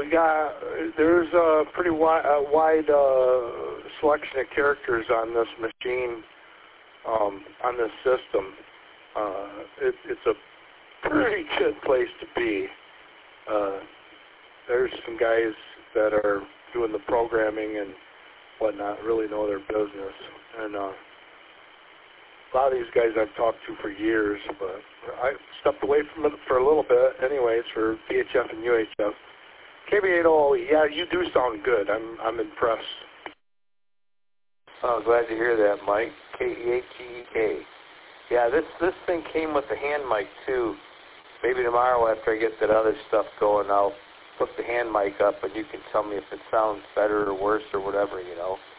we got, there's a pretty wide selection of characters on this machine, on this system. It's a pretty good place to be. There's some guys that are doing the programming and whatnot, really know their business. And a lot of these guys I've talked to for years, but I stepped away from it for a little bit anyways for VHF and UHF. KB80, yeah, you do sound good. I'm impressed. Oh, glad to hear that, Mike. KEHEK. Yeah, this thing came with the hand mic, too. Maybe tomorrow after I get that other stuff going, I'll put the hand mic up and you can tell me if it sounds better or worse or whatever, you know.